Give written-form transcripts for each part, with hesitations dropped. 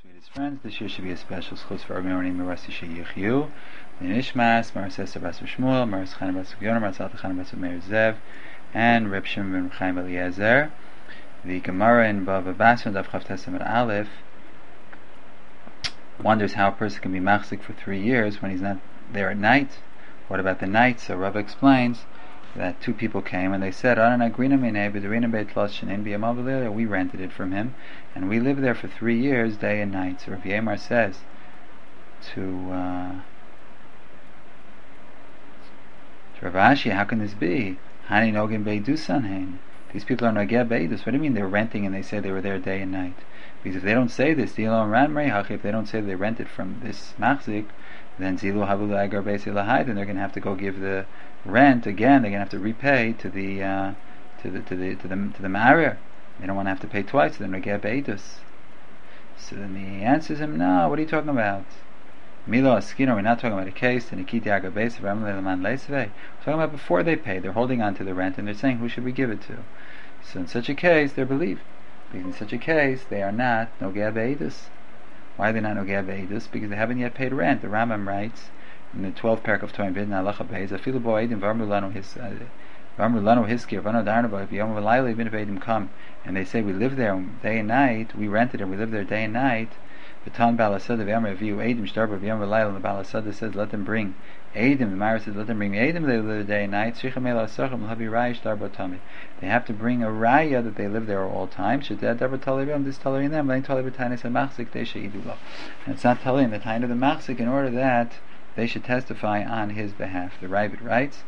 Sweetest friends, this year should be a special schutz for our memory Merasi Sheyichyu, Nishmas, Maras Esther Bas Shmuel, Maras Chaim Bas Yonah, Maras Alta Chaim Bas Meir Zev, and Reb Shimon ben Chaim Eliezer. The Gemara in Bava Basra, Daf Chav Testament Aleph, wonders how a person can be machzik for 3 years when he's not there at night. What about the night? So Rav explains that 2 people came and they said, we rented it from him and we lived there for 3 years, day and night. So Rav Yemar says to Rav Ashi, how can this be? These people are nogeh beidus. What do you mean they're renting and they say they were there day and night? Because if they don't say this, if they don't say they rented from this machzik, then zilu havulu agar beis ilahai, then they're going to have to go give the rent again. They're going to have to repay to the ma'arer. They don't want to have to pay twice. So they're nogeh beidus. So then he answers him, no, what are you talking about? Milo askino, we're not talking about a case. We're talking about before they pay. They're holding on to the rent and they're saying, who should we give it to? So in such a case, they're believed. Because in such a case, they are not nogeh beidus. Why are they not nogeh beidus? Because they haven't yet paid rent. The Rambam writes in the 12th parak of Toim Vidin Halacha Beis, Afilu bo'edim v'amru lanu hiskir v'ano darnu bo v'yom v'layla, even if edim come and they say we live there day and night, we rented and we live there day and night. V'tan balasada v'yam reviu edim shtarba v'yom v'layla, and the balasada says let them bring edim. The Mara says let them bring edim. They live there day and night. Shichem ela asachem l'habi raya shtarba tami. They have to bring a raya that they live there all times. Shedeh darba tali v'yam, this tali in them. V'ain tali b'tainis ha'machzik they she'idu lo. And it's not tali in the time of the machzik in order that they should testify on his behalf. The Ravid writes,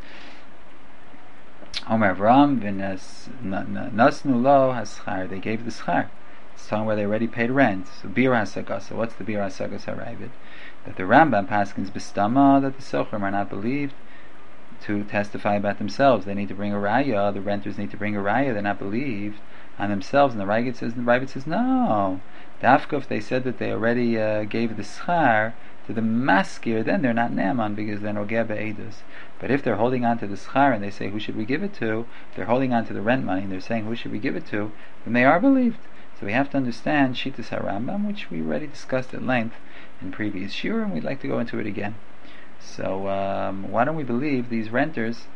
Omer Avram v'nasnu lo haschar. They gave the schar. It's talking where they already paid rent. So bir hasagasa. What's the bir hasagasa Ravid? That the Rambam paskins b'stama that the sochrim are not believed to testify about themselves. They need to bring a raya. The renters need to bring a raya. They're not believed on themselves. And the Ravid says no. Dafka, if they said that they already gave the schar to the maskir, then they're not ne'aman because they're nogeh be'edus. But if they're holding on to the schar and they say who should we give it to, if they're holding on to the rent money and they're saying who should we give it to, then they are believed. So we have to understand Shittas HaRambam, which we already discussed at length in previous shiur, and we'd like to go into it again. So why don't we believe these renters,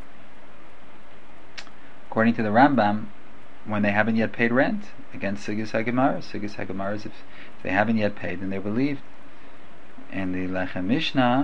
according to the Rambam, when they haven't yet paid rent, against Sigis HaGemara? Sigis HaGemara is if they haven't yet paid, then they're believed. And the Lechem Mishnah,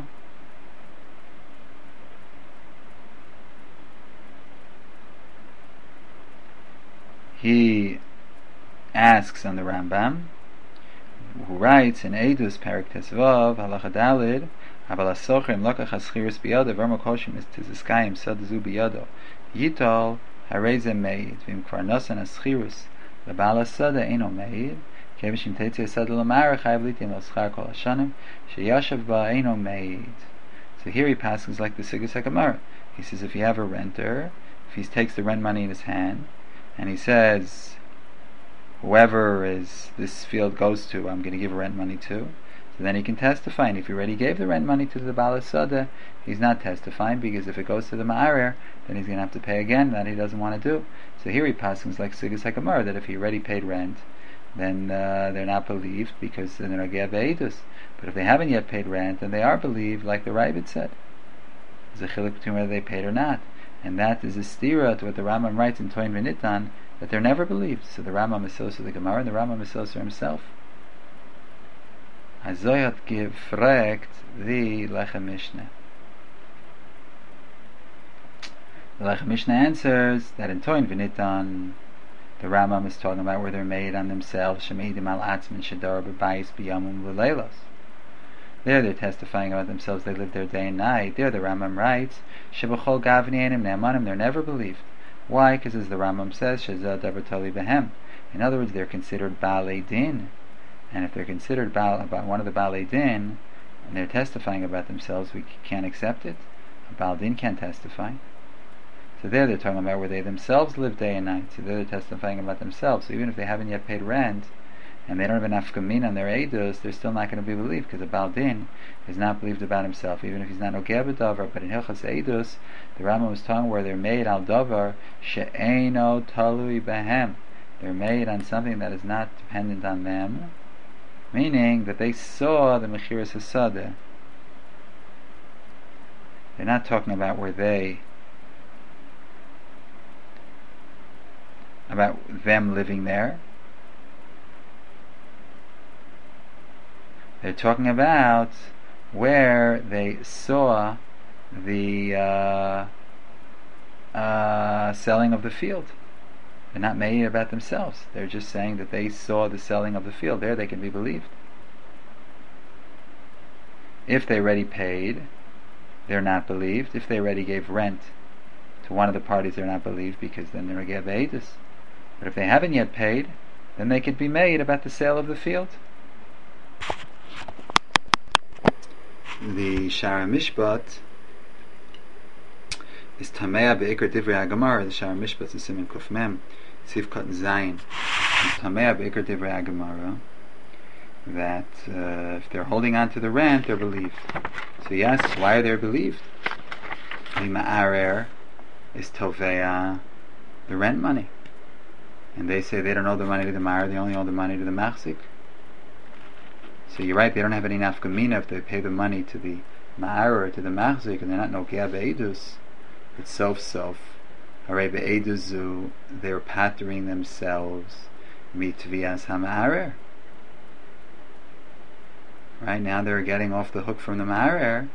he asks on the Rambam, who writes in Eidus Parak Tesvav Halacha Dalid, Aval Asochrim Lokach Haschirus Biyado Vermo Koshim is Tiziskayim Sadazu Biyado Yitol Harezem Meid Vim Kvarnosan Aschirus Labala Sada Eno Meid Kevishim Tetzia Sada Lamara Chayav Litim Laschar Kol Hashanim Sheyashav Ba Eno Meid. So here he passes like the Sigis HaGemara. He says if you have a renter, if he takes the rent money in his hand and he says whoever is this field goes to, I'm going to give rent money to. So then he can testify. And if he already gave the rent money to the Baal Sada, he's not testifying because if it goes to the Ma'arer, then he's going to have to pay again. That he doesn't want to do. So here he passes like Sigis HaGemara that if he already paid rent, then they're not believed because they're nogeh be'edus. But if they haven't yet paid rent, then they are believed, like the Ravid said. There's a chiluk between whether they paid or not, and that is a stira to what the Rambam writes in Toin V'Nitan, that they're never believed. So the Rambam is also the Gemara, and the Rambam is also himself. Azoyat gefragt the Lechem Mishnah. The Lechem Mishnah answers that in Toin V'Nitan, the Rambam is talking about where they're made on themselves. Shemeidim al atzmin shadar b'bayis b'yamim v'leilos. There they're testifying about themselves. They live there day and night. There the Rambam writes, Shebachol gavni enim ne'amanim. They're never believed. Why? Because as the Rambam says, Shezad davar tali behem. In other words, they're considered Baalei Din. And if they're considered about one of the Baalei Din, and they're testifying about themselves, we can't accept it. A Baal Din can't testify. So there they're talking about where they themselves live day and night. So there they're testifying about themselves. So even if they haven't yet paid rent, and they don't have an afkamin on their edus, they're still not going to be believed, because a Baal Din is not believed about himself, even if he's not nogeh b'davar. But in Hilchas Edus, the Rambam was talking where they're made al davar she'eino talui behem. They're made on something that is not dependent on them. meaning that they saw the Mechiras Hasadeh. They're not talking about about them living there. They're talking about where they saw the selling of the field. They're not made about themselves. They're just saying that they saw the selling of the field. There they can be believed. If they already paid, they're not believed. If they already gave rent to one of the parties, they're not believed, because then they're a be'edus. But if they haven't yet paid, then they could be made about the sale of the field. The Shara Mishpat is Tamea be'ikar divrei HaGemara. The Shara Mishpat is Siman Kuf Mem Sivkat Zayin. Tamea be'ikar divrei HaGemara, that if they're holding on to the rent, they're believed. So he asks, why are they believed? The Ma'arer is Tovea the rent money, and they say they don't owe the money to the Ma'arer, they only owe the money to the Machzik. So you're right, they don't have any nafkamina if they pay the money to the Ma'arer or to the Machzik, and they're not Nogea be'edus. It's sof. Hare be'eduzu, they're pattering themselves mitvias ha'ma'arer. Right now they're getting off the hook from the Ma'arer.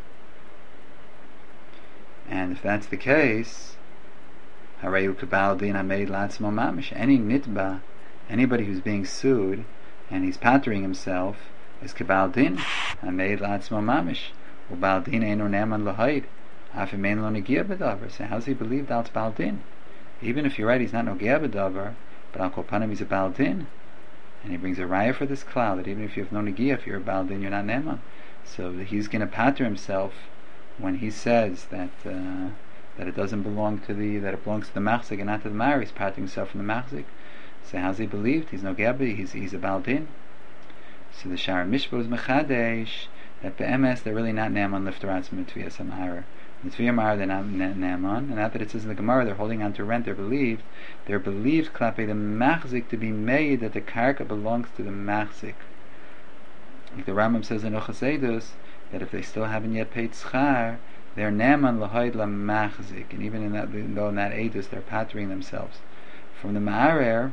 And if that's the case, Hare ukabal din hameid latzmo mamish. Any nitba, anybody who's being sued and he's pattering himself, is kabal din hameid latzmo mamish. Ubal din eino neman lahaid. Afimein lo negia b'davar. So how's he believed al bal din? Even if you're right, he's not negia b'davar, but al kol panim he's a bal din. And he brings a raya for this cloud, that even if you have no negia, if you're a bal din, you're not neman. So he's going to patter himself when he says that it doesn't belong to that it belongs to the machzik and not to the ma'arer. He's pattering himself from the machzik. So how's he believed? He's no gebi. He's a bal din. So the Shara Mishpat is mechadesh that be'emes they're really not neman lifteratz mitviyas ha'ma'arer. Mitzviyah ma'arer they're not neman, and not that it says in the Gemara they're holding on to rent. They're believed klape the machzik to be made that the karka belongs to the machzik. Like the Rambam says in Ochas Eidus, that if they still haven't yet paid schar, they're neman lahaid la machzik, and even in that Eidus they're pattering themselves from the ma'arer,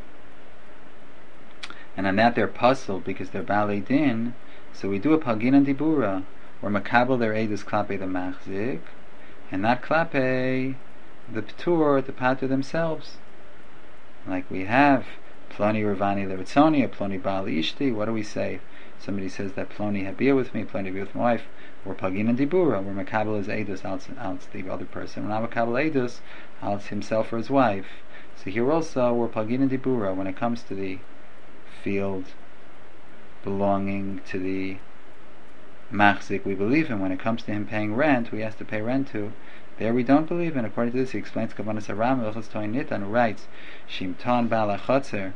and on that they're puzzled because they're balei din. So we do a pagin and dibura, where makabel their Eidus klape the machzik, and not klape the ptur to patter themselves. Like we have ploni ravani leritzoni, or ploni bali ishti. What do we say? Somebody says that ploni had beer with me, ploni had beer with my wife. Or pagin and dibura, where makabel is Eidus out the other person. When makabel Eidus out himself or his wife. So here also we're pagin and dibura when it comes to the field belonging to the machzik. We believe him. When it comes to him paying rent, we have to pay rent to. There we don't believe in. According to this, he explains Kavanas Aram Elchas Toin Nitan, who writes Shimton Bala Chotzer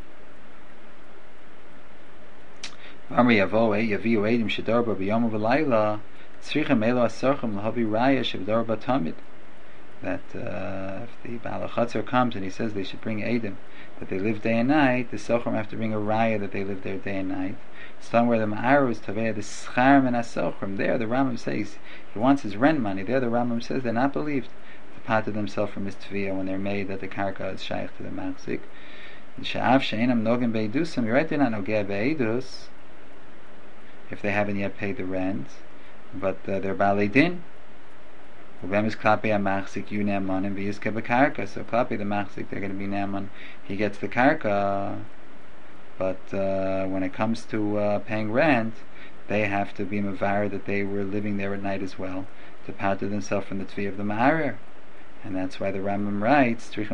Amri Yavoe Yaviu Edim Shadorba B'Yom V'Layla Tzrichem Elo Asarchem Lahavi Raya Shevdorba Tamid. That if the Bala Chotzer comes and he says they should bring Edim that they live day and night, the Sochrim have to bring a Raya that they live there day and night. Somewhere the Ma'arer is Taveh, the Schar and Asochrim. There the Rambam says he wants his rent money. There the Rambam says they're not believed to patter themselves from his Tviyah when they're made that the Karka is Shaykh to the Machzik. Sha'av She'enam Nogim Be'edusim, you're right, they're not Nogeh Be'edus if they haven't yet paid the rent, but they're Balei Din. Ubem is Klapi HaMachzik, you Neman, and V'yizke B'Karka. So Klapi the Machzik, they're going to be Neman, he gets the Karka. But when it comes to paying rent, they have to be mavar that they were living there at night as well, to patter themselves from the Tvi of the Ma'arer. And that's why the Rambam writes, the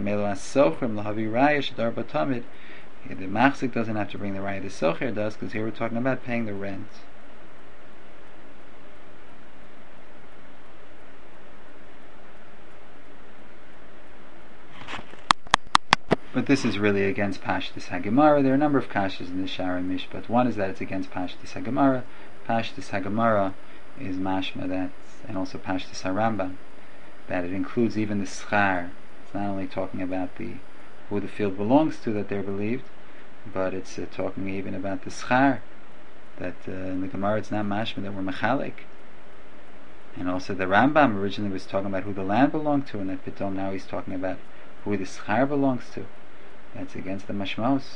Machzik doesn't have to bring the Raya, the Socher does, because here we're talking about paying the rent. But this is really against Pashtus HaGemara. There are a number of kashas in the Shara Mishpat. One is that it's against Pashtus HaGemara. Pashtus HaGemara is mashma that, and also Pashtus HaRambam, that it includes even the schar. It's not only talking about who the field belongs to that they're believed, but it's talking even about the schar, that in the Gemara it's not mashma that we're mechalik. And also the Rambam originally was talking about who the land belonged to, and that Pitom now he's talking about who the schar belongs to. That's against the mashmos.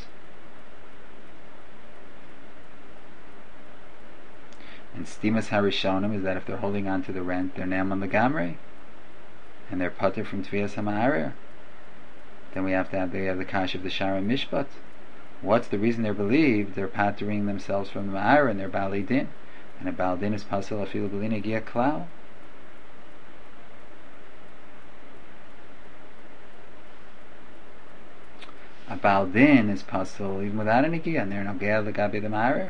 And stimas harishonim is that if they're holding on to the rent, they're ne'eman legamrei, and they're pater from tviyas hama'arer. Then they have the kash of the shara mishpat. What's the reason they're believed? They're patering themselves from the ma'arer, and they're baalei din. And a baal din is pasal afilu b'lina gia klal. A baal din is pasal even without any gia, and they're nogea legabi the ma'arer.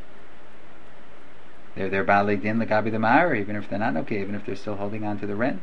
They're baalei din legabi the ma'arer, even if they're not nogea, even if they're still holding on to the rent.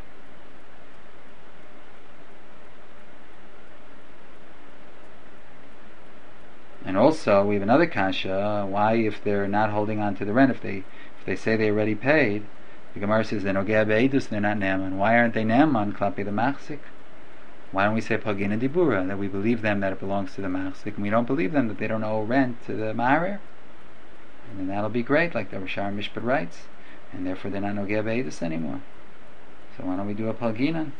And also, we have another kasha. Why, if they're not holding on to the rent, if they say they already paid, the Gemara says they're nogea be'edus, they're not ne'eman. Why aren't they ne'eman klapi the machzik? Why don't we say pagina dibura, that we believe them that it belongs to the machzik, and we don't believe them that they don't owe rent to the ma'arer? And then that'll be great, like the Rishar Mishpat writes, and therefore they're not nogea be'edus anymore. So why don't we do a pagina?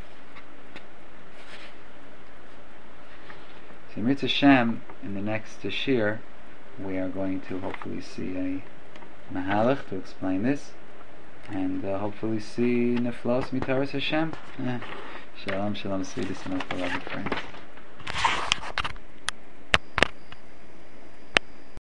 So Mirz Hashem, in the next shir, we are going to hopefully see a mahalach to explain this, and hopefully see neflos mitaras Hashem. Shalom, shalom, sweetest and beloved friends.